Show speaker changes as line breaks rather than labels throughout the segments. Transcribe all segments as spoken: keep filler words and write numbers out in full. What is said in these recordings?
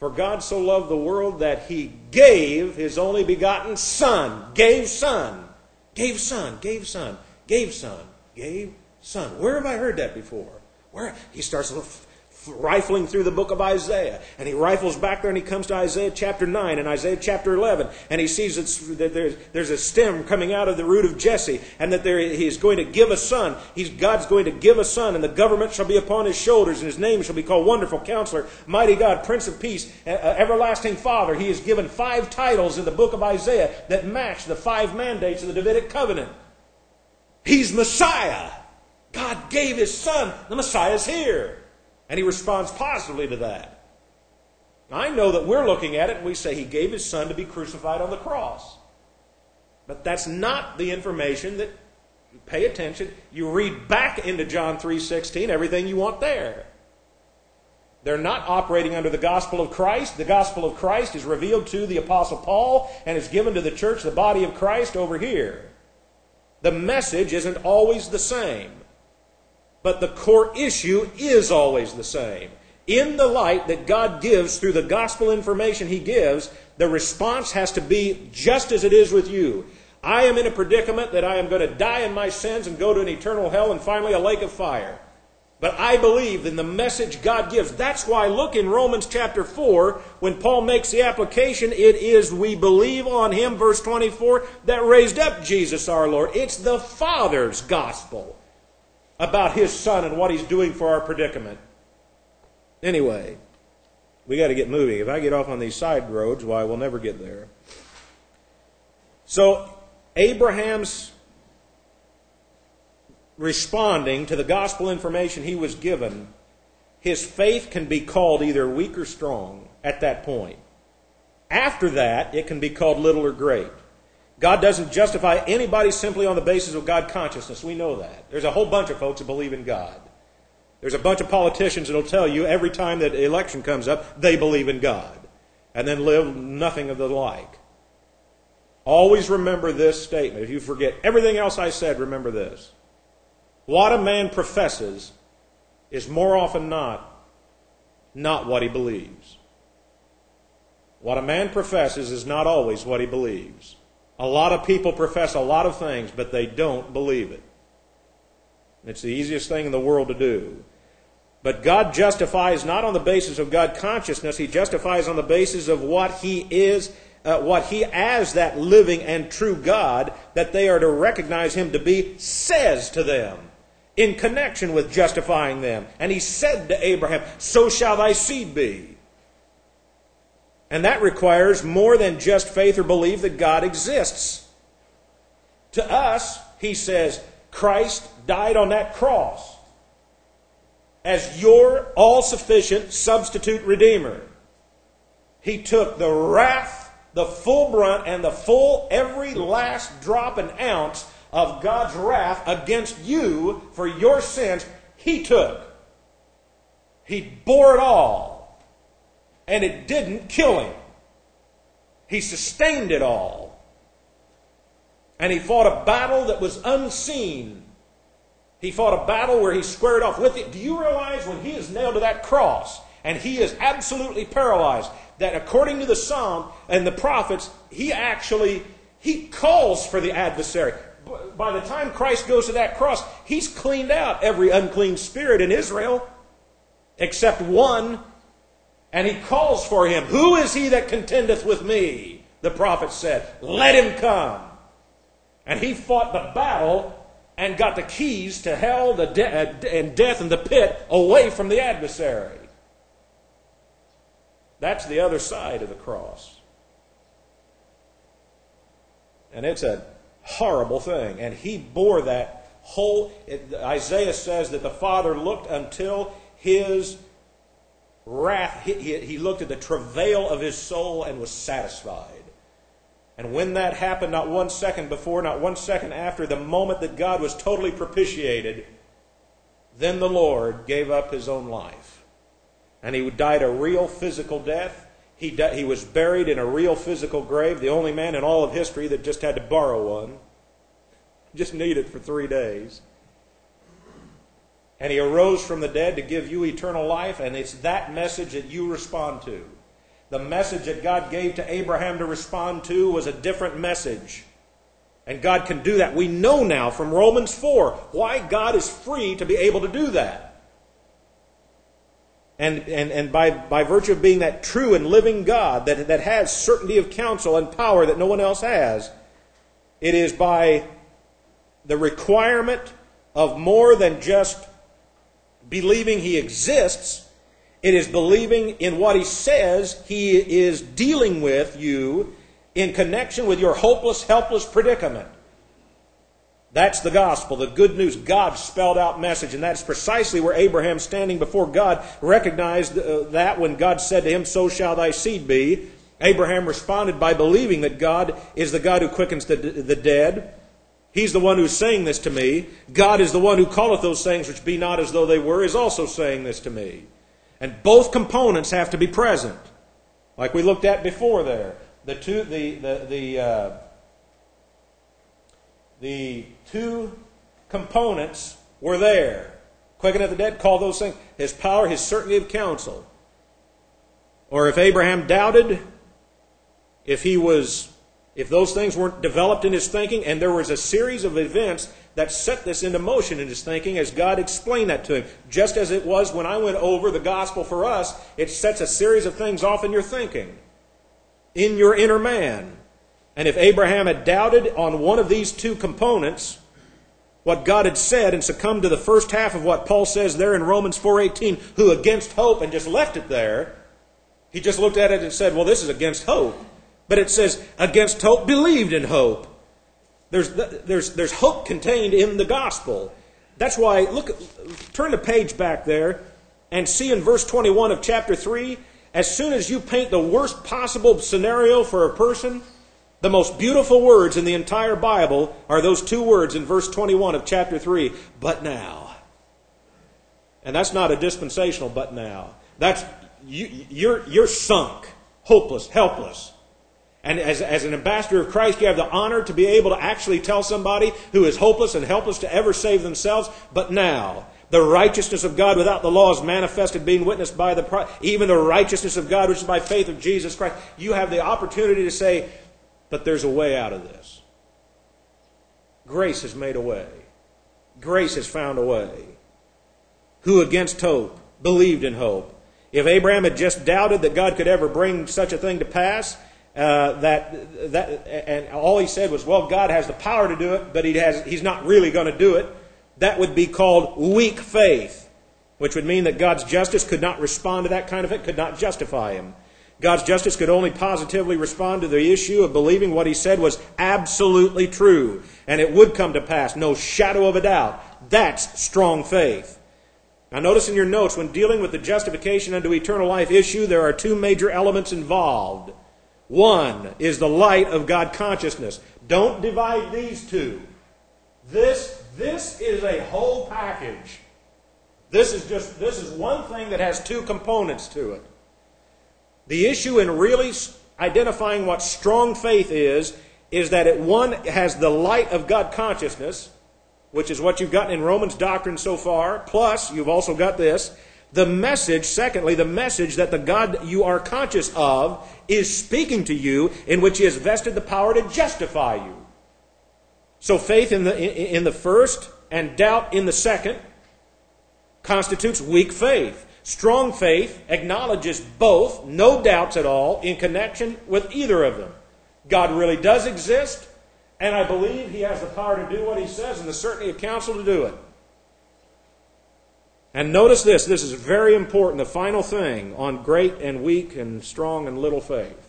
For God so loved the world that He gave His only begotten Son. Gave Son. Gave Son. Gave Son. Gave Son. Gave Son. Where have I heard that before? Where? He starts rifling through the book of Isaiah. And he rifles back there and he comes to Isaiah chapter nine and Isaiah chapter eleven. And he sees that there's, there's a stem coming out of the root of Jesse. And that there, he's going to give a son. He's, God's going to give a son. And the government shall be upon his shoulders. And his name shall be called Wonderful Counselor, Mighty God, Prince of Peace, uh, Everlasting Father. He is given five titles in the book of Isaiah that match the five mandates of the Davidic covenant. He's Messiah. God gave His Son. The Messiah's here. And He responds positively to that. I know that we're looking at it and we say He gave His Son to be crucified on the cross. But that's not the information that, pay attention, you read back into John three sixteen, everything you want there. They're not operating under the gospel of Christ. The gospel of Christ is revealed to the Apostle Paul and is given to the church, the body of Christ, over here. The message isn't always the same. But the core issue is always the same. In the light that God gives through the gospel information He gives, the response has to be just as it is with you. I am in a predicament that I am going to die in my sins and go to an eternal hell and finally a lake of fire. But I believe in the message God gives. That's why look in Romans chapter four, when Paul makes the application, it is we believe on Him, verse twenty-four, that raised up Jesus our Lord. It's the Father's gospel about His Son and what He's doing for our predicament. Anyway, we got to get moving. If I get off on these side roads, why, we'll never get there. So, Abraham's responding to the gospel information he was given, his faith can be called either weak or strong at that point. After that, it can be called little or great. God doesn't justify anybody simply on the basis of God consciousness. We know that. There's a whole bunch of folks that believe in God. There's a bunch of politicians that will tell you every time that the election comes up, they believe in God. And then live nothing of the like. Always remember this statement. If you forget everything else I said, remember this. What a man professes is more often not, not what he believes. What a man professes is not always what he believes. A lot of people profess a lot of things, but they don't believe it. It's the easiest thing in the world to do. But God justifies not on the basis of God consciousness. He justifies on the basis of what He is, uh, what He as that living and true God that they are to recognize Him to be says to them in connection with justifying them. And He said to Abraham, so shall thy seed be. And that requires more than just faith or belief that God exists. To us, He says, Christ died on that cross as your all-sufficient substitute redeemer. He took the wrath, the full brunt, and the full, every last drop and ounce of God's wrath against you for your sins. He took. He bore it all. And it didn't kill Him. He sustained it all. And He fought a battle that was unseen. He fought a battle where He squared off with it. Do you realize when He is nailed to that cross and He is absolutely paralyzed, that according to the Psalm and the prophets, He actually, He calls for the adversary. By the time Christ goes to that cross, He's cleaned out every unclean spirit in Israel, except one. And He calls for him. Who is he that contendeth with me? The prophet said, let him come. And He fought the battle and got the keys to hell the de- and death and the pit away from the adversary. That's the other side of the cross. And it's a horrible thing. And He bore that whole... Isaiah says that the Father looked until His wrath, he, he, he looked at the travail of His soul and was satisfied. And when that happened, not one second before, not one second after, the moment that God was totally propitiated, then the Lord gave up His own life. And He died a real physical death. He, di- he was buried in a real physical grave, the only man in all of history that just had to borrow one. Just needed it for three days. And He arose from the dead to give you eternal life, and it's that message that you respond to. The message that God gave to Abraham to respond to was a different message. And God can do that. We know now from Romans four why God is free to be able to do that. And, and, and by, by virtue of being that true and living God that, that has certainty of counsel and power that no one else has, it is by the requirement of more than just believing He exists. It is believing in what He says He is dealing with you in connection with your hopeless, helpless predicament. That's the gospel, the good news, God's spelled out message. And that's precisely where Abraham, standing before God, recognized that when God said to him, "So shall thy seed be." Abraham responded by believing that God is the God who quickens the, the dead. He's the one who's saying this to me. God is the one who calleth those things which be not as though they were, is also saying this to me. And both components have to be present. Like we looked at before there. The two, the, the, the, uh, the two components were there. Quicken of the dead, call those things. His power, His certainty of counsel. Or if Abraham doubted, if he was, if those things weren't developed in his thinking, and there was a series of events that set this into motion in his thinking as God explained that to him. Just as it was when I went over the gospel for us, it sets a series of things off in your thinking, in your inner man. And if Abraham had doubted on one of these two components, what God had said, and succumbed to the first half of what Paul says there in Romans four eighteen, who against hope, and just left it there, he just looked at it and said, well, this is against hope. But it says, against hope, believed in hope. There's, there's, there's hope contained in the gospel. That's why, look, turn the page back there and see in verse twenty-one of chapter three, as soon as you paint the worst possible scenario for a person, the most beautiful words in the entire Bible are those two words in verse twenty-one of chapter three, but now. And that's not a dispensational but now. That's, you, you're, you're sunk, hopeless, helpless. And as, as an ambassador of Christ, you have the honor to be able to actually tell somebody who is hopeless and helpless to ever save themselves. But now, the righteousness of God without the law is manifested, being witnessed by the, even the righteousness of God, which is by faith of Jesus Christ. You have the opportunity to say, but there's a way out of this. Grace has made a way. Grace has found a way. Who against hope believed in hope. If Abraham had just doubted that God could ever bring such a thing to pass, Uh, that that and all he said was, well, God has the power to do it, but he has he's not really going to do it, that would be called weak faith, which would mean that God's justice could not respond to that kind of it, could not justify him. God's justice could only positively respond to the issue of believing what He said was absolutely true, and it would come to pass, no shadow of a doubt. That's strong faith. Now notice in your notes, when dealing with the justification unto eternal life issue, there are two major elements involved. One is the light of God consciousness. Don't divide these two. This, this is a whole package. This is just, this is one thing that has two components to it. The issue in really identifying what strong faith is, is that it, one, has the light of God consciousness, which is what you've gotten in Romans doctrine so far, plus you've also got this. The message, secondly, the message that the God you are conscious of is speaking to you, in which He has vested the power to justify you. So faith in the, in, in the first and doubt in the second constitutes weak faith. Strong faith acknowledges both, no doubts at all, in connection with either of them. God really does exist, and I believe He has the power to do what He says and the certainty of counsel to do it. And notice this, this is very important, the final thing on great and weak and strong and little faith.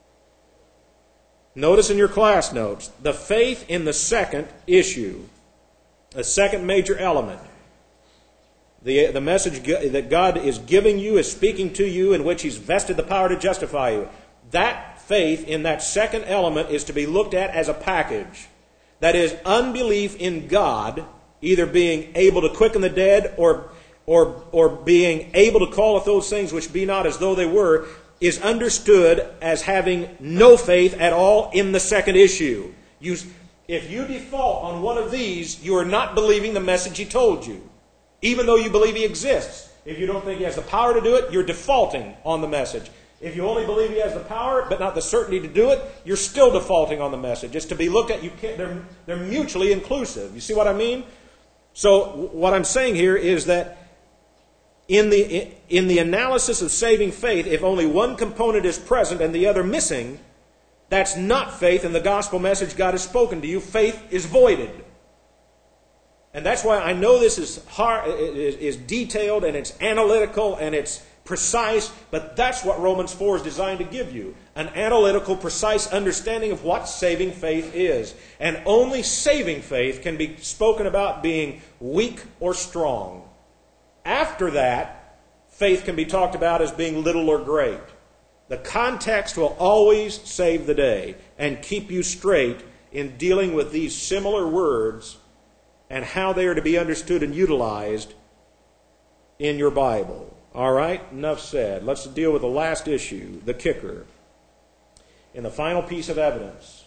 Notice in your class notes, the faith in the second issue, the second major element, the, the message that God is giving you, is speaking to you, in which He's vested the power to justify you. That faith in that second element is to be looked at as a package. That is, unbelief in God, either being able to quicken the dead or Or, or being able to calleth those things which be not as though they were, is understood as having no faith at all in the second issue. You, if you default on one of these, you are not believing the message He told you, even though you believe He exists. If you don't think He has the power to do it, you're defaulting on the message. If you only believe he has the power, but not the certainty to do it, you're still defaulting on the message. It's to be looked at. You can't, they're, they're mutually inclusive. You see what I mean? So what I'm saying here is that in the, in the analysis of saving faith, if only one component is present and the other missing, that's not faith in the gospel message God has spoken to you. Faith is voided. And that's why I know this is hard, is detailed and it's analytical and it's precise, but that's what Romans four is designed to give you. An analytical, precise understanding of what saving faith is. And only saving faith can be spoken about being weak or strong. After that, faith can be talked about as being little or great. The context will always save the day and keep you straight in dealing with these similar words and how they are to be understood and utilized in your Bible. All right, enough said. Let's deal with the last issue, the kicker. In the final piece of evidence,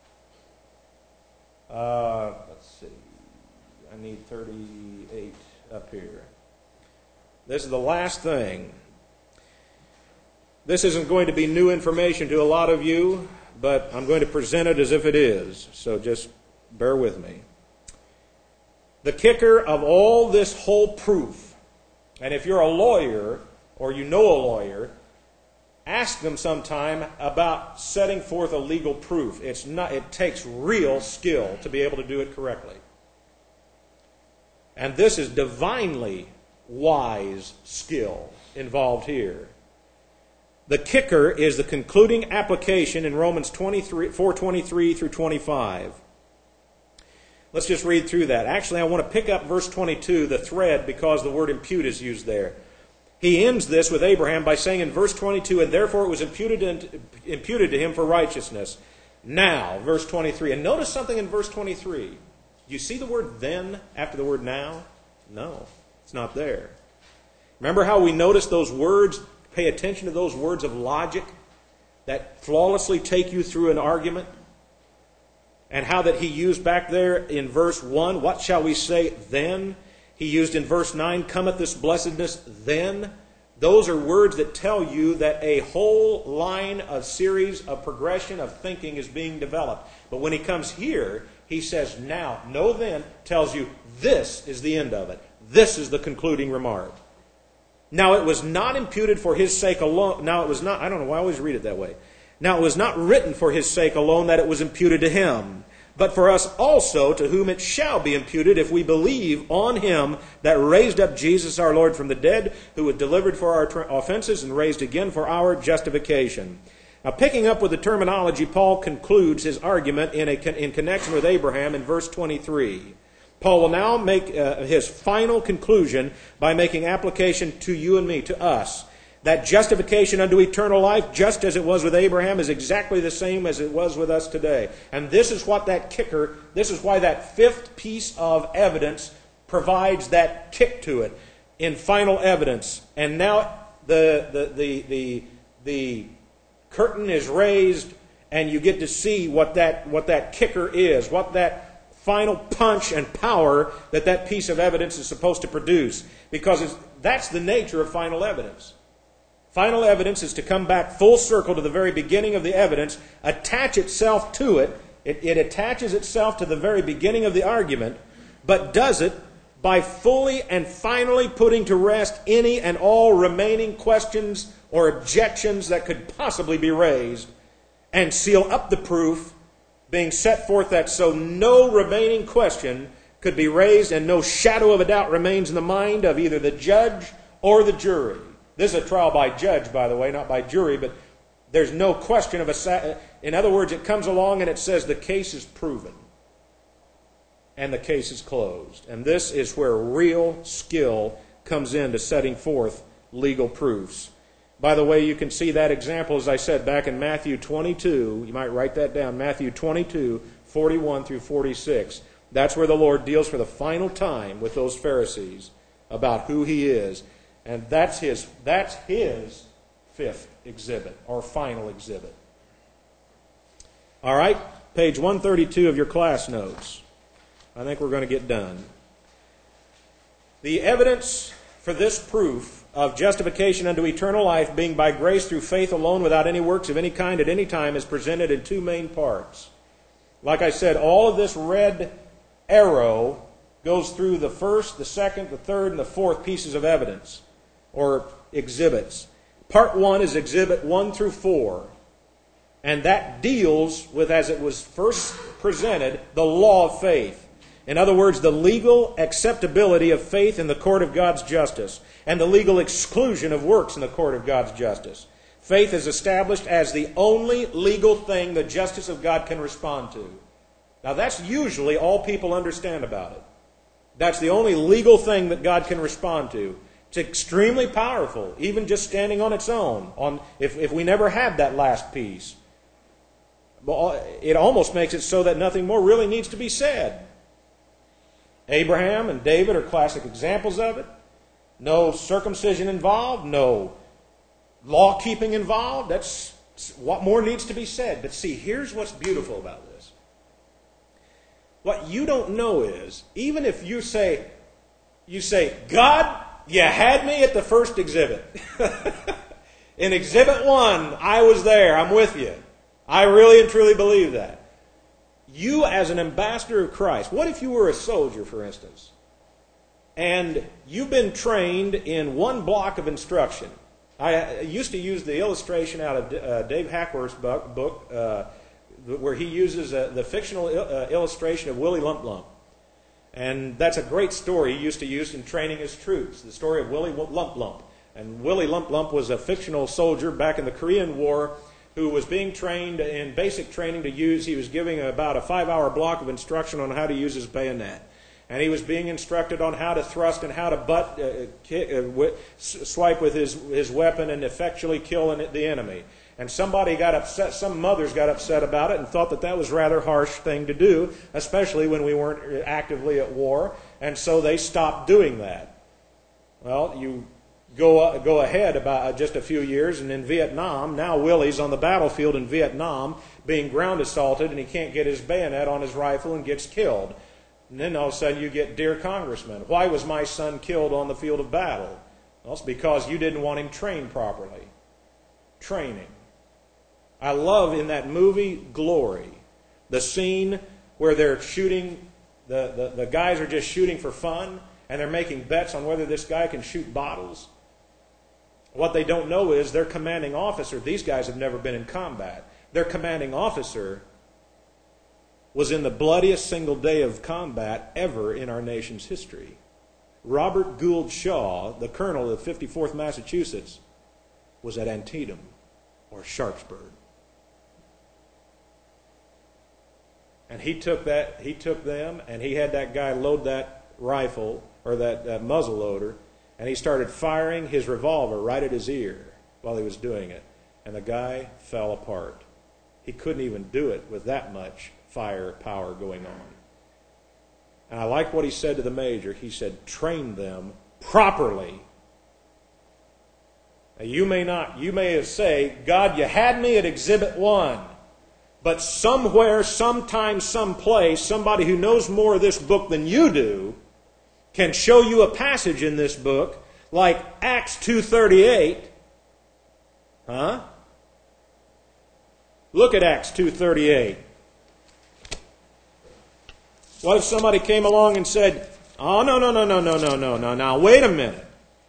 uh, let's see, I need thirty-eight up here. This is the last thing. This isn't going to be new information to a lot of you, but I'm going to present it as if it is, so just bear with me. The kicker of all this whole proof, and if you're a lawyer or you know a lawyer, ask them sometime about setting forth a legal proof. It's not, it takes real skill to be able to do it correctly. And this is divinely wise skill involved here. The kicker is the concluding application in Romans four twenty-three through twenty-five. Let's just read through that. Actually, I want to pick up verse twenty-two, the thread, because the word impute is used there. He ends this with Abraham by saying in verse twenty-two, and therefore it was imputed, in, imputed to him for righteousness. Now, verse twenty-three. And notice something in verse twenty-three. Do you see the word then after the word now? No, it's not there. Remember how we noticed those words, pay attention to those words of logic that flawlessly take you through an argument? And how that he used back there in verse one, what shall we say then? He used in verse nine, cometh this blessedness then? Those are words that tell you that a whole line, a series, a progression of thinking is being developed. But when he comes here, he says now. No then tells you this is the end of it. This is the concluding remark. Now it was not imputed for his sake alone. Now it was not, I don't know why I always read it that way. Now it was not written for his sake alone that it was imputed to him, but for us also, to whom it shall be imputed if we believe on him that raised up Jesus our Lord from the dead, who was delivered for our offenses and raised again for our justification. Now, picking up with the terminology, Paul concludes his argument in, a, in connection with Abraham in verse twenty-three. Paul will now make uh, his final conclusion by making application to you and me, to us. That justification unto eternal life, just as it was with Abraham, is exactly the same as it was with us today. And this is what that kicker, this is why that fifth piece of evidence provides that kick to it in final evidence. And now the the the the, the curtain is raised, and you get to see what that what that kicker is, what that final punch and power that that piece of evidence is supposed to produce. Because it's, that's the nature of final evidence. Final evidence is to come back full circle to the very beginning of the evidence, attach itself to it. It, it attaches itself to the very beginning of the argument, but does it by fully and finally putting to rest any and all remaining questions or objections that could possibly be raised, and seal up the proof, being set forth that so no remaining question could be raised and no shadow of a doubt remains in the mind of either the judge or the jury. This is a trial by judge, by the way, not by jury, but there's no question of a... In other words, it comes along and it says the case is proven and the case is closed. And this is where real skill comes into setting forth legal proofs. By the way, you can see that example, as I said, back in Matthew twenty-two. You might write that down. Matthew twenty-two, forty-one through forty-six. That's where the Lord deals for the final time with those Pharisees about who He is. And that's his, that's his fifth exhibit, or final exhibit. All right, page one thirty-two of your class notes. I think we're going to get done. The evidence for this proof of justification unto eternal life, being by grace through faith alone, without any works of any kind at any time, is presented in two main parts. Like I said, all of this red arrow goes through the first, the second, the third, and the fourth pieces of evidence, or exhibits. Part one is exhibit one through four. And that deals with, as it was first presented, the law of faith. In other words, the legal acceptability of faith in the court of God's justice, and the legal exclusion of works in the court of God's justice. Faith is established as the only legal thing the justice of God can respond to. Now that's usually all people understand about it. That's the only legal thing that God can respond to. It's extremely powerful, even just standing on its own, on if, if we never had that last piece. It almost makes it so that nothing more really needs to be said. Abraham and David are classic examples of it. No circumcision involved, no law keeping involved. That's what more needs to be said. But see, here's what's beautiful about this. What you don't know is, even if you say, you say, God, you had me at the first exhibit. In exhibit one, I was there. I'm with you. I really and truly believe that. You as an ambassador of Christ, what if you were a soldier, for instance, and you've been trained in one block of instruction? I used to use the illustration out of uh, Dave Hackworth's book, book uh, where he uses uh, the fictional il- uh, illustration of Willie Lump Lump. And that's a great story he used to use in training his troops, the story of Willie Lump Lump. And Willie Lump Lump was a fictional soldier back in the Korean War who was being trained in basic training to use, he was giving about a five-hour block of instruction on how to use his bayonet. And he was being instructed on how to thrust and how to butt, uh, kick, uh, w- swipe with his, his weapon and effectually kill the enemy. And somebody got upset, some mothers got upset about it and thought that that was a rather harsh thing to do, especially when we weren't actively at war. And so they stopped doing that. Well, you go uh, go ahead about just a few years, and in Vietnam, now Willie's on the battlefield in Vietnam being ground assaulted, and he can't get his bayonet on his rifle and gets killed. And then all of a sudden you get, dear Congressman, why was my son killed on the field of battle? Well, it's because you didn't want him trained properly. Training. I love in that movie Glory, the scene where they're shooting, the, the, the guys are just shooting for fun, and they're making bets on whether this guy can shoot bottles. What they don't know is their commanding officer, these guys have never been in combat, their commanding officer was in the bloodiest single day of combat ever in our nation's history. Robert Gould Shaw, the colonel of fifty-fourth Massachusetts, was at Antietam or Sharpsburg. And he took that, he took them, and he had that guy load that rifle, or that, that muzzle loader, and he started firing his revolver right at his ear while he was doing it. And the guy fell apart. He couldn't even do it with that much fire power going on. And I like what he said to the major. He said, train them properly. Now you may not, you may say, God, you had me at exhibit one. But somewhere, sometime, someplace, somebody who knows more of this book than you do can show you a passage in this book like Acts two thirty-eight. Huh? Look at Acts two thirty-eight. What if somebody came along and said, oh, no, no, no, no, no, no, no, no, now, wait a minute.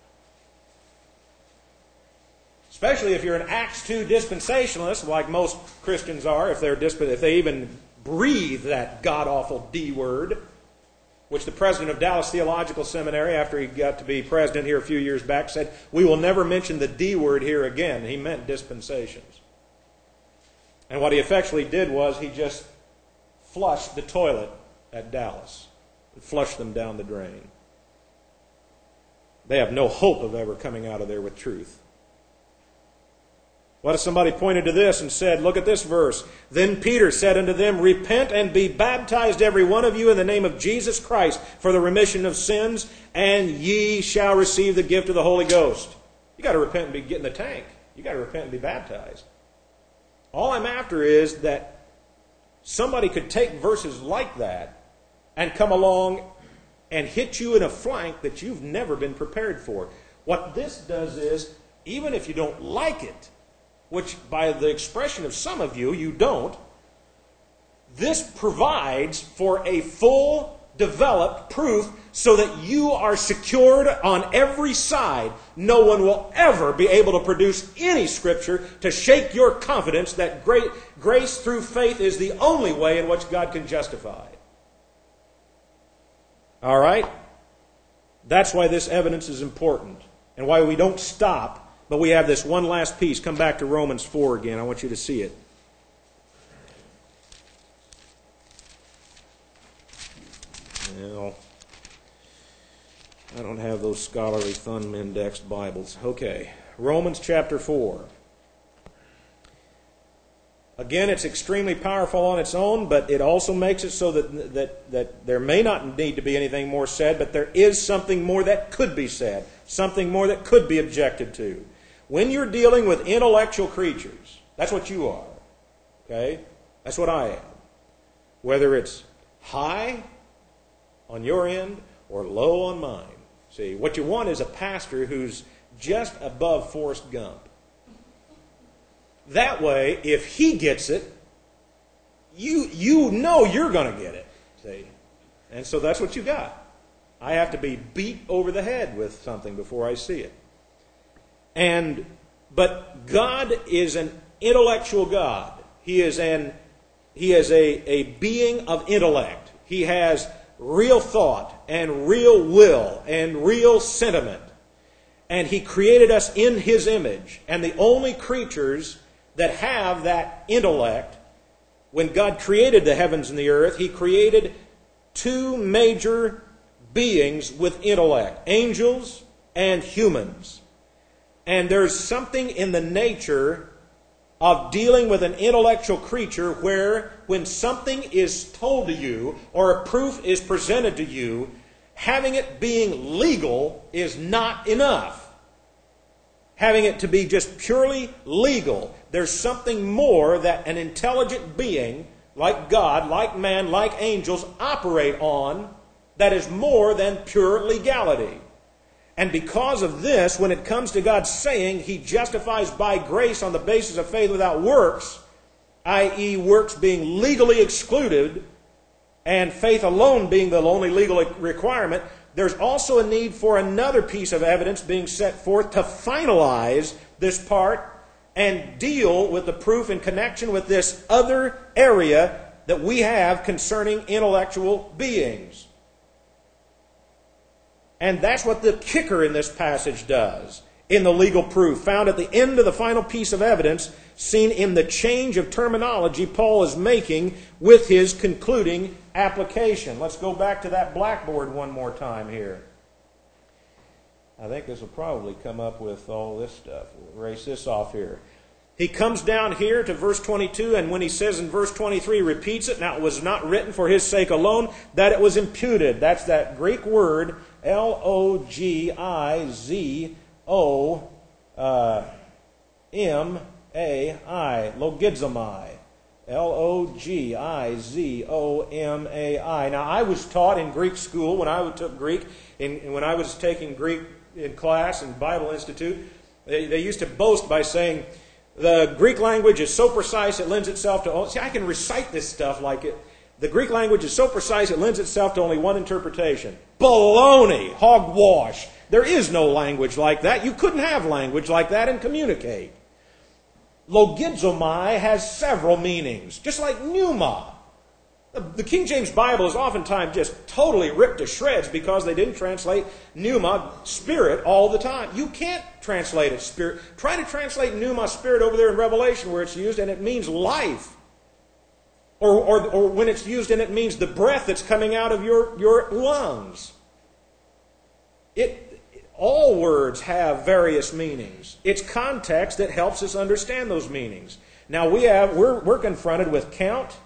Especially if you're an Acts two dispensationalist, like most Christians are, if they're disp- if they even breathe that god-awful D word, which the president of Dallas Theological Seminary, after he got to be president here a few years back, said, we will never mention the D word here again. He meant dispensations. And what he effectually did was he just flushed the toilet at Dallas. Flushed them down the drain. They have no hope of ever coming out of there with truth. What if somebody pointed to this and said, look at this verse. Then Peter said unto them, repent and be baptized every one of you in the name of Jesus Christ for the remission of sins, and ye shall receive the gift of the Holy Ghost. You got to repent and be get in the tank. You got to repent and be baptized. All I'm after is that somebody could take verses like that and come along and hit you in a flank that you've never been prepared for. What this does is, even if you don't like it, which by the expression of some of you, you don't, this provides for a full, developed proof so that you are secured on every side. No one will ever be able to produce any Scripture to shake your confidence that great grace through faith is the only way in which God can justify. All right? That's why this evidence is important and why we don't stop. But we have this one last piece. Come back to Romans four again. I want you to see it. Well, I don't have those scholarly thumb-indexed Bibles. Okay. Romans chapter four. Again, it's extremely powerful on its own, but it also makes it so that, that, that there may not need to be anything more said, but there is something more that could be said, something more that could be objected to. When you're dealing with intellectual creatures, that's what you are. Okay? That's what I am. Whether it's high on your end or low on mine. See, what you want is a pastor who's just above Forrest Gump. That way, if he gets it, you you know you're going to get it. See? And so that's what you got. I have to be beat over the head with something before I see it. And but God is an intellectual God. He is an He is a, a being of intellect. He has real thought and real will and real sentiment. And He created us in His image. And the only creatures that have that intellect, when God created the heavens and the earth, He created two major beings with intellect, angels and humans. And there's something in the nature of dealing with an intellectual creature where when something is told to you or a proof is presented to you, having it being legal is not enough. Having it to be just purely legal. There's something more that an intelligent being like God, like man, like angels operate on that is more than pure legality. And because of this, when it comes to God saying He justifies by grace on the basis of faith without works, that is works being legally excluded and faith alone being the only legal requirement, there's also a need for another piece of evidence being set forth to finalize this part and deal with the proof in connection with this other area that we have concerning intellectual beings. And that's what the kicker in this passage does in the legal proof, found at the end of the final piece of evidence, seen in the change of terminology Paul is making with his concluding application. Let's go back to that blackboard one more time here. I think this will probably come up with all this stuff. We'll erase this off here. He comes down here to verse twenty-two, and when he says in verse twenty-three, repeats it, now it was not written for his sake alone, that it was imputed. That's that Greek word, L O G I Z O M A I, logizomai. L O G I Z O M A I. Now, I was taught in Greek school, when I took Greek, in, when I was taking Greek in class in Bible Institute, they, they used to boast by saying, the Greek language is so precise it lends itself to... See, I can recite this stuff like it. The Greek language is so precise it lends itself to only one interpretation. Baloney! Hogwash! There is no language like that. You couldn't have language like that and communicate. Logizomai has several meanings, just like pneuma. The King James Bible is oftentimes just totally ripped to shreds because they didn't translate pneuma, spirit, all the time. You can't translate it spirit. Try to translate pneuma, spirit, over there in Revelation where it's used and it means life. Or, or, or when it's used and it means the breath that's coming out of your, your lungs. It, all words have various meanings. It's context that helps us understand those meanings. Now we have, we're, we're confronted with count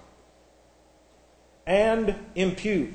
and impute.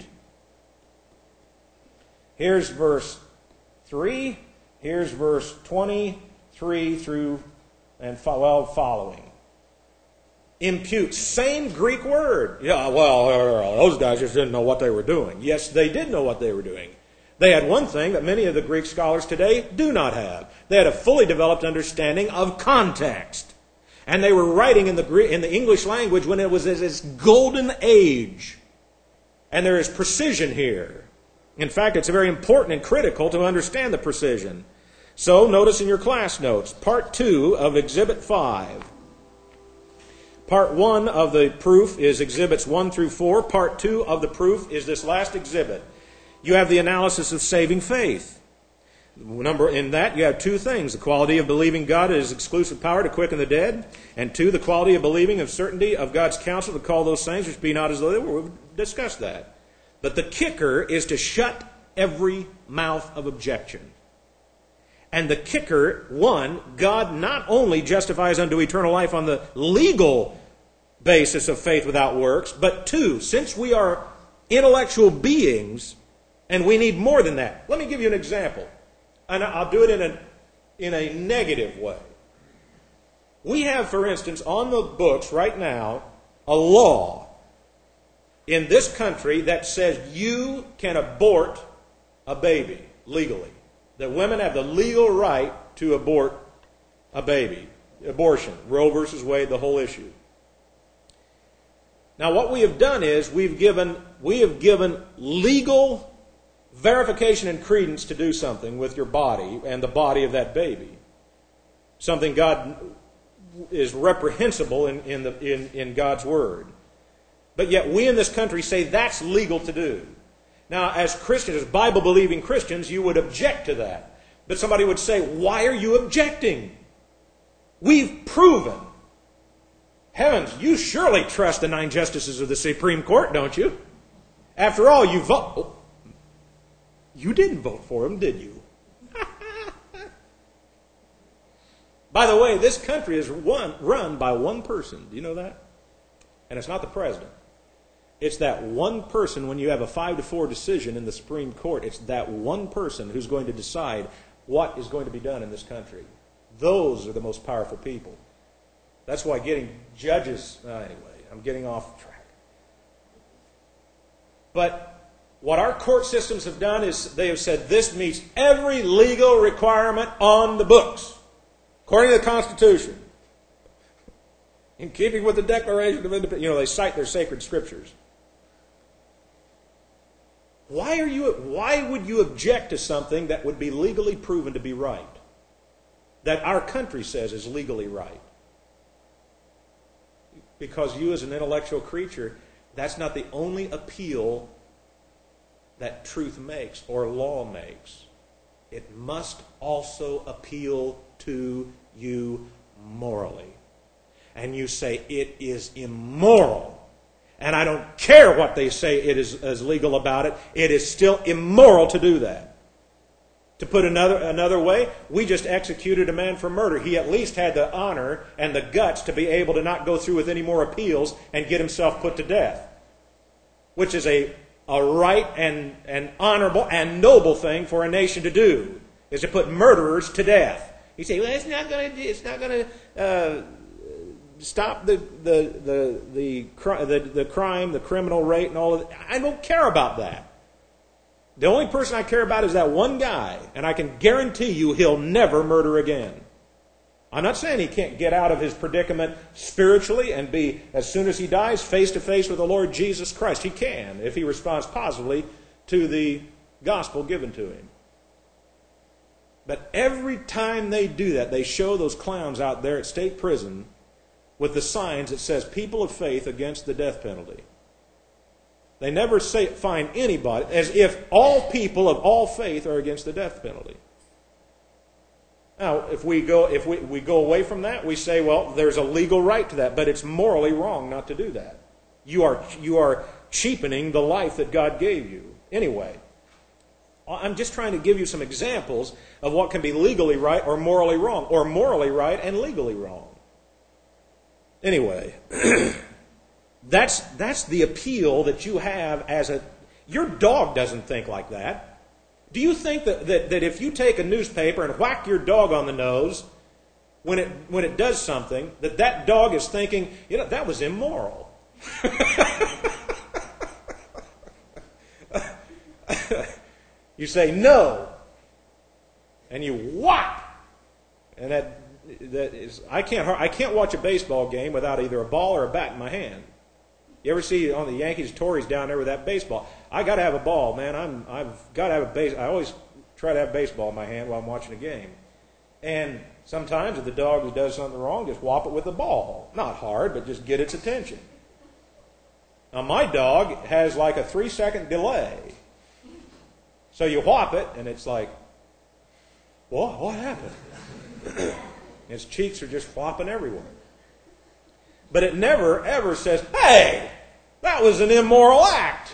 Here's verse three. Here's verse twenty-three through and well following. Impute, same Greek word. Yeah, well, those guys just didn't know what they were doing. Yes, they did know what they were doing. They had one thing that many of the Greek scholars today do not have. They had a fully developed understanding of context. And they were writing in the Greek, in the English language when it was its golden age. And there is precision here. In fact, it's very important and critical to understand the precision. So, notice in your class notes, Part two of Exhibit five. Part one of the proof is Exhibits one through four. Part two of the proof is this last exhibit. You have the analysis of saving faith. Number in that, you have two things. The quality of believing God is exclusive power to quicken the dead. And two, the quality of believing of certainty of God's counsel to call those things which be not as though they were. We've discussed that. But the kicker is to shut every mouth of objection. And the kicker, one, God not only justifies unto eternal life on the legal basis of faith without works, but two, since we are intellectual beings, and we need more than that. Let me give you an example. And I'll do it in a, in a negative way. We have, for instance, on the books right now, a law in this country that says you can abort a baby legally. That women have the legal right to abort a baby. Abortion. Roe versus Wade, the whole issue. Now what we have done is we've given, we have given legal verification and credence to do something with your body and the body of that baby. Something God is reprehensible in, in, the, in, in God's Word. But yet we in this country say that's legal to do. Now, as Christians, as Bible-believing Christians, you would object to that. But somebody would say, why are you objecting? We've proven. Heavens, you surely trust the nine justices of the Supreme Court, don't you? After all, you vote. You didn't vote for them, did you? By the way, this country is one, run by one person. Do you know that? And it's not the president. It's that one person, when you have a five to four decision in the Supreme Court, it's that one person who's going to decide what is going to be done in this country. Those are the most powerful people. That's why getting judges... Uh, anyway, I'm getting off track. But what our court systems have done is they have said this meets every legal requirement on the books, according to the Constitution, in keeping with the Declaration of Independence. You know, they cite their sacred scriptures. Why are you? Why would you object to something that would be legally proven to be right, that our country says is legally right? Because you, as an intellectual creature, that's not the only appeal that truth makes or law makes. It must also appeal to you morally. And you say it is immoral. And I don't care what they say it is, is legal about it. It is still immoral to do that. To put another another way, we just executed a man for murder. He at least had the honor and the guts to be able to not go through with any more appeals and get himself put to death. Which is a, a right and an honorable and noble thing for a nation to do, is to put murderers to death. You say, well, it's not going to it's not going to uh, stop the the the the, the the crime, the criminal rate, and all of that. I don't care about that. The only person I care about is that one guy, and I can guarantee you he'll never murder again. I'm not saying he can't get out of his predicament spiritually and be, as soon as he dies, face to face with the Lord Jesus Christ. He can, if he responds positively to the gospel given to him. But every time they do that, they show those clowns out there at state prison with the signs that says people of faith against the death penalty. They never say, find anybody, as if all people of all faith are against the death penalty. Now, if we go if we, we go away from that, we say, well, there's a legal right to that, but it's morally wrong not to do that. You are you are cheapening the life that God gave you. Anyway, I'm just trying to give you some examples of what can be legally right or morally wrong, or morally right and legally wrong. Anyway, that's that's the appeal that you have as a... Your dog doesn't think like that. Do you think that, that, that if you take a newspaper and whack your dog on the nose when it when it does something, that that dog is thinking, you know, that was immoral? You say no, and you whop, and that that is I can't I can't watch a baseball game without either a ball or a bat in my hand. You ever see on the Yankees Tories down there with that baseball? I got to have a ball, man. I'm I've got to have a base. I always try to have baseball in my hand while I'm watching a game. And sometimes if the dog does something wrong, just whop it with the ball. Not hard, but just get its attention. Now my dog has like a three second delay. So you whop it, and it's like, what? What happened? Its cheeks are just flopping everywhere. But it never, ever says, hey, that was an immoral act.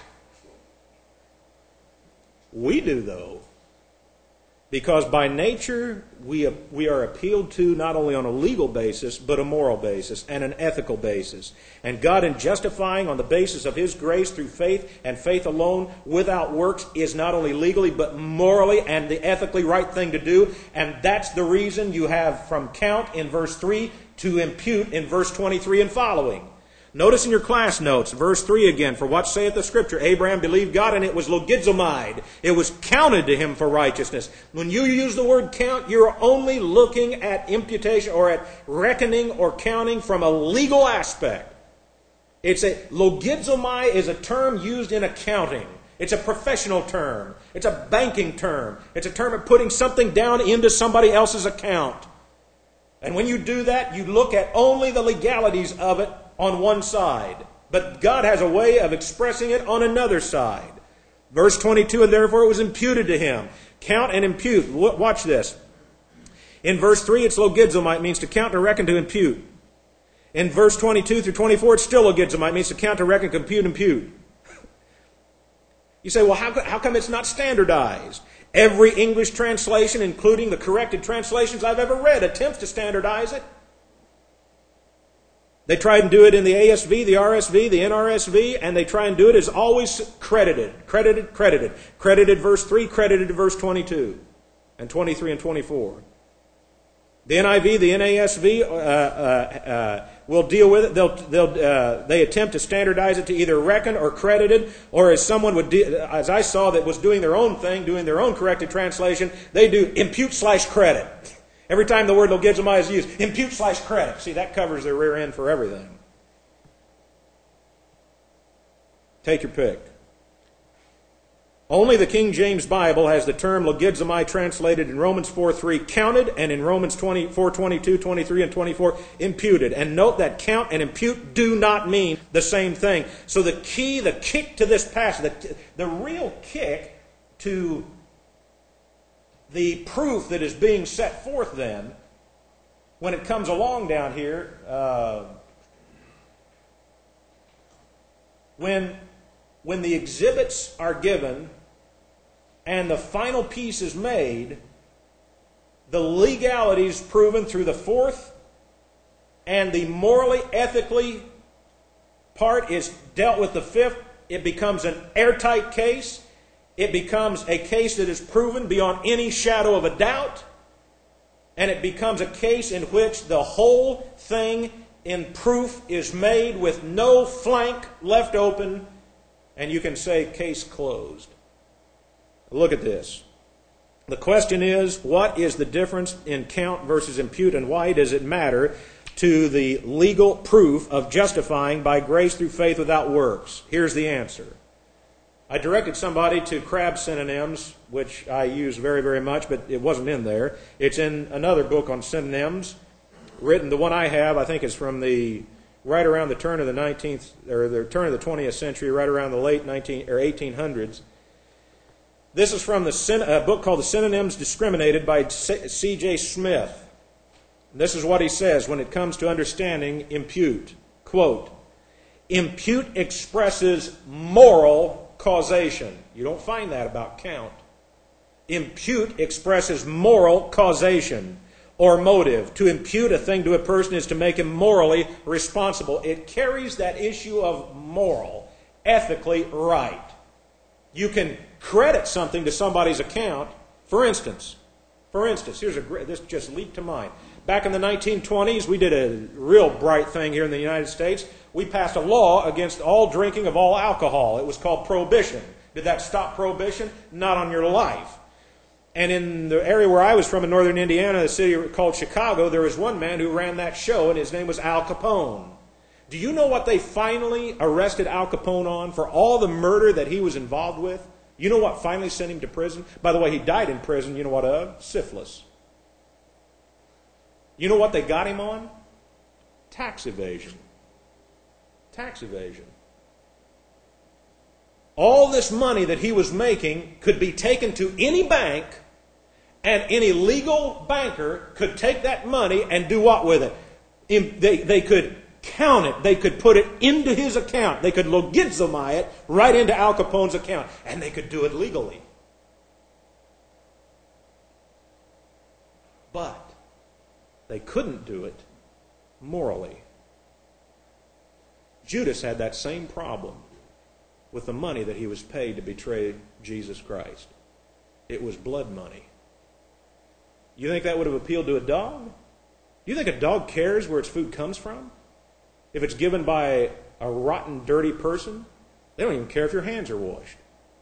We do, though. Because by nature, we, we are appealed to not only on a legal basis, but a moral basis and an ethical basis. And God, in justifying on the basis of His grace through faith and faith alone without works, is not only legally, but morally and the ethically right thing to do. And that's the reason you have from count in verse three to impute in verse twenty-three and following. Notice in your class notes, verse three again, for what saith the Scripture? Abraham believed God, and it was logizomai. It was counted to him for righteousness. When you use the word count, you're only looking at imputation or at reckoning or counting from a legal aspect. It's a logizomai is a term used in accounting. It's a professional term. It's a banking term. It's a term of putting something down into somebody else's account. And when you do that, you look at only the legalities of it on one side. But God has a way of expressing it on another side. Verse twenty-two, and therefore it was imputed to him. Count and impute. Watch this. In verse three, it's logizomai. It means to count, to reckon, to impute. In verse twenty-two through twenty-four, it's still logizomai. It means to count, to reckon, compute, impute. You say, well, how, how come it's not standardized? Every English translation, including the corrected translations I've ever read, attempts to standardize it. They try and do it in the A S V, the R S V, the N R S V, and they try and do it as always credited, credited, credited. Credited verse three, credited verse twenty-two, and twenty-three and twenty-four. The N I V, the N A S V uh, uh, uh, will deal with it. They'll, they'll, uh, they attempt to standardize it to either reckon or credited, or as someone would, de- as I saw that was doing their own thing, doing their own corrected translation, they do impute slash credit. Every time the word logizomai is used, impute slash credit. See, that covers their rear end for everything. Take your pick. Only the King James Bible has the term logizomai translated in Romans four three counted, and in Romans four twenty-two, twenty-three, and twenty-four imputed. And note that count and impute do not mean the same thing. So the key, the kick to this passage, the, the real kick to the proof that is being set forth then, when it comes along down here, uh, when, when the exhibits are given and the final piece is made, the legality is proven through the fourth, and the morally, ethically part is dealt with the fifth. It becomes an airtight case. It becomes a case that is proven beyond any shadow of a doubt. And it becomes a case in which the whole thing in proof is made with no flank left open. And you can say, case closed. Look at this. The question is, what is the difference in count versus impute, and why does it matter to the legal proof of justifying by grace through faith without works? Here's the answer. I directed somebody to Crabb synonyms, which I use very, very much, but it wasn't in there. It's in another book on synonyms, written, the one I have, I think is from the, right around the turn of the nineteenth, or the turn of the twentieth century, right around the late nineteen or eighteen hundreds. This is from the a book called The Synonyms Discriminated by C J Smith. This is what he says when it comes to understanding impute. Quote, impute expresses moral causation. You don't find that about count. Impute expresses moral causation or motive. To impute a thing to a person is to make him morally responsible. It carries that issue of moral, ethically right. You can credit something to somebody's account. For instance, for instance, here's a great, this just leaped to mind. Back in the nineteen twenties, we did a real bright thing here in the United States. We passed a law against all drinking of all alcohol. It was called prohibition. Did that stop prohibition? Not on your life. And in the area where I was from in northern Indiana, the city called Chicago, there was one man who ran that show, and his name was Al Capone. Do you know what they finally arrested Al Capone on for all the murder that he was involved with? You know what finally sent him to prison? By the way, he died in prison, you know what of? Syphilis. You know what they got him on? Tax evasion. Tax evasion. All this money that he was making could be taken to any bank, and any legal banker could take that money and do what with it? They, they could count it. They could put it into his account. They could logizomai it right into Al Capone's account. And they could do it legally. But they couldn't do it morally. Judas had that same problem with the money that he was paid to betray Jesus Christ. It was blood money. You think that would have appealed to a dog? You think a dog cares where its food comes from? If it's given by a rotten, dirty person, they don't even care if your hands are washed.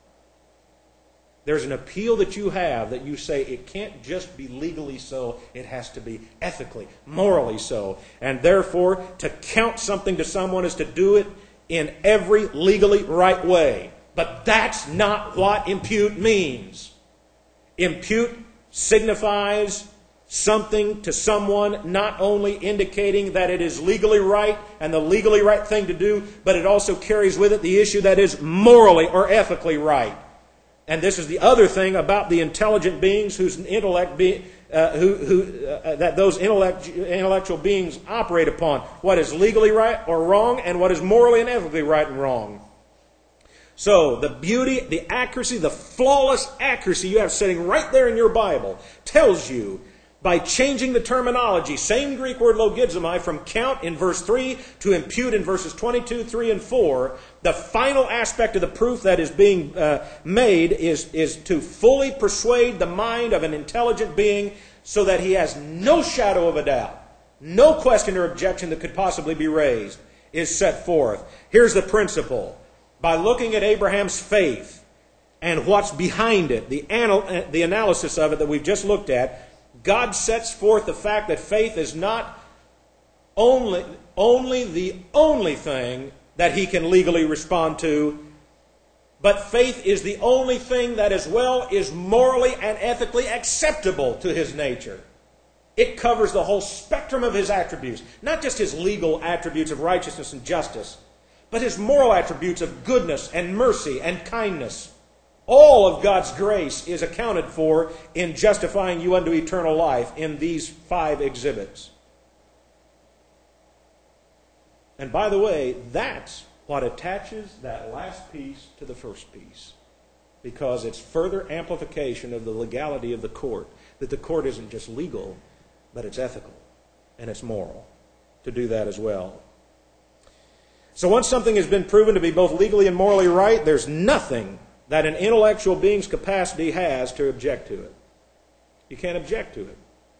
There's an appeal that you have that you say it can't just be legally so, it has to be ethically, morally so. And therefore, to count something to someone is to do it in every legally right way. But that's not what impute means. Impute signifies something to someone, not only indicating that it is legally right and the legally right thing to do, but it also carries with it the issue that is morally or ethically right. And this is the other thing about the intelligent beings whose intellect be, uh, who, who, uh, that those intellect, intellectual beings operate upon. What is legally right or wrong, and what is morally and ethically right and wrong. So, the beauty, the accuracy, the flawless accuracy you have sitting right there in your Bible tells you, by changing the terminology, same Greek word logizomai, from count in verse three to impute in verses twenty-two, three, and four, the final aspect of the proof that is being uh, made is, is to fully persuade the mind of an intelligent being so that he has no shadow of a doubt, no question or objection that could possibly be raised is set forth. Here's the principle. By looking at Abraham's faith and what's behind it, the, anal- the analysis of it that we've just looked at, God sets forth the fact that faith is not only, only the only thing that he can legally respond to, but faith is the only thing that as well is morally and ethically acceptable to his nature. It covers the whole spectrum of his attributes, not just his legal attributes of righteousness and justice, but his moral attributes of goodness and mercy and kindness. All of God's grace is accounted for in justifying you unto eternal life in these five exhibits. And by the way, that's what attaches that last piece to the first piece, because it's further amplification of the legality of the court, that the court isn't just legal, but it's ethical and it's moral to do that as well. So once something has been proven to be both legally and morally right, there's nothing that an intellectual being's capacity has to object to it. You can't object to it.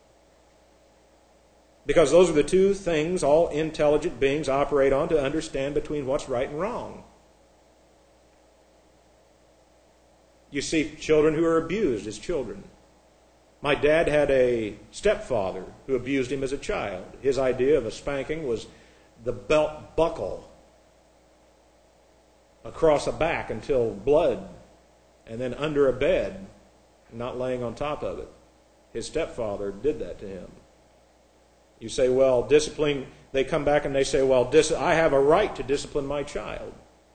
Because those are the two things all intelligent beings operate on to understand between what's right and wrong. You see children who are abused as children. My dad had a stepfather who abused him as a child. His idea of a spanking was the belt buckle across a back until blood, and then under a bed, not laying on top of it. His stepfather did that to him. You say, well, discipline, they come back and they say, well, dis- I have a right to discipline my child.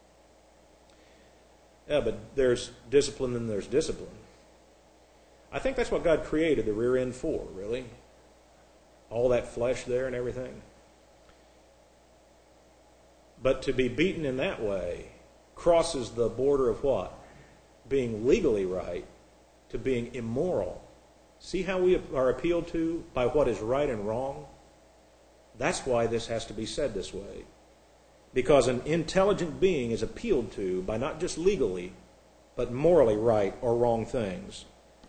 Yeah, but there's discipline and there's discipline. I think that's what God created the rear end for, really. All that flesh there and everything. But to be beaten in that way crosses the border of what? Being legally right to being immoral. See how we are appealed to by what is right and wrong? That's why this has to be said this way. Because an intelligent being is appealed to by not just legally, but morally right or wrong things.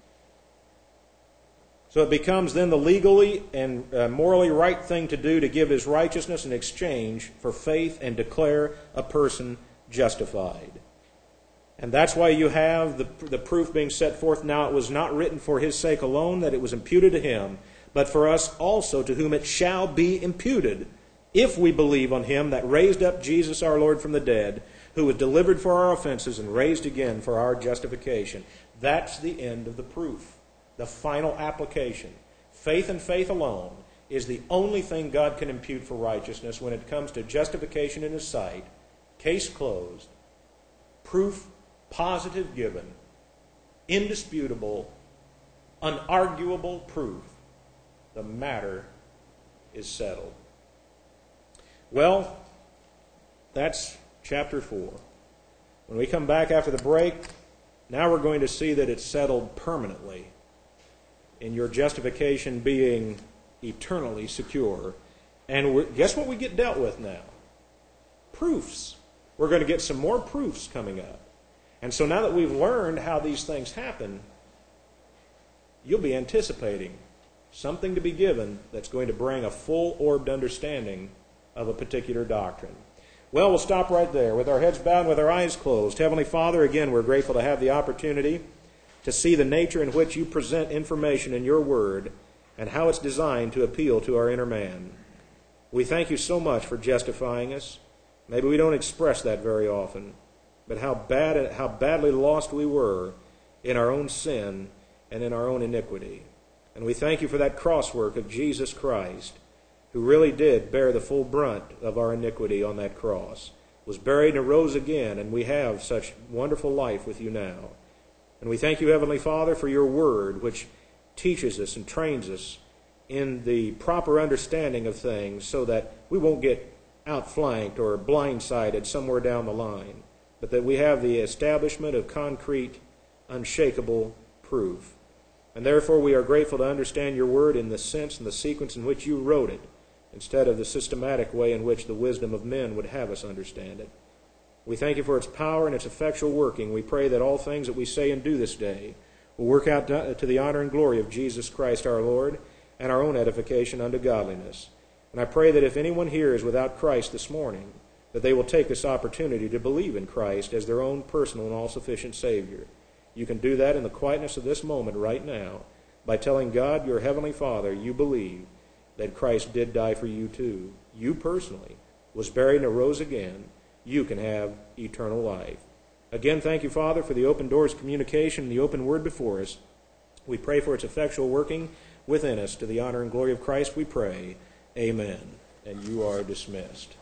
So it becomes then the legally and uh, morally right thing to do to give his righteousness in exchange for faith and declare a person justified. And that's why you have the, the proof being set forth. Now it was not written for his sake alone that it was imputed to him, but for us also, to whom it shall be imputed, if we believe on him that raised up Jesus our Lord from the dead, who was delivered for our offenses and raised again for our justification. That's the end of the proof, the final application. Faith and faith alone is the only thing God can impute for righteousness when it comes to justification in his sight. Case closed. Proof positive given. Indisputable, unarguable proof. The matter is settled. Well, that's chapter four. When we come back after the break, now we're going to see that it's settled permanently in your justification being eternally secure. And we're, guess what we get dealt with now? Proofs. We're going to get some more proofs coming up. And so now that we've learned how these things happen, you'll be anticipating something to be given that's going to bring a full-orbed understanding of a particular doctrine. Well, we'll stop right there. With our heads bowed and with our eyes closed. Heavenly Father, again, we're grateful to have the opportunity to see the nature in which you present information in your word and how it's designed to appeal to our inner man. We thank you so much for justifying us. Maybe we don't express that very often, but how bad, how badly lost we were in our own sin and in our own iniquity. And we thank you for that crosswork of Jesus Christ, who really did bear the full brunt of our iniquity on that cross, was buried and arose again, and we have such wonderful life with you now. And we thank you, Heavenly Father, for your word, which teaches us and trains us in the proper understanding of things so that we won't get outflanked or blindsided somewhere down the line, but that we have the establishment of concrete, unshakable proof. And therefore we are grateful to understand your word in the sense and the sequence in which you wrote it, instead of the systematic way in which the wisdom of men would have us understand it. We thank you for its power and its effectual working. We pray that all things that we say and do this day will work out to the honor and glory of Jesus Christ our Lord and our own edification unto godliness. And I pray that if anyone here is without Christ this morning, that they will take this opportunity to believe in Christ as their own personal and all-sufficient Savior. You can do that in the quietness of this moment right now by telling God, your Heavenly Father, you believe that Christ did die for you too. You personally was buried and arose again. You can have eternal life. Again, thank you, Father, for the open doors of communication and the open word before us. We pray for its effectual working within us. To the honor and glory of Christ we pray. Amen. And you are dismissed.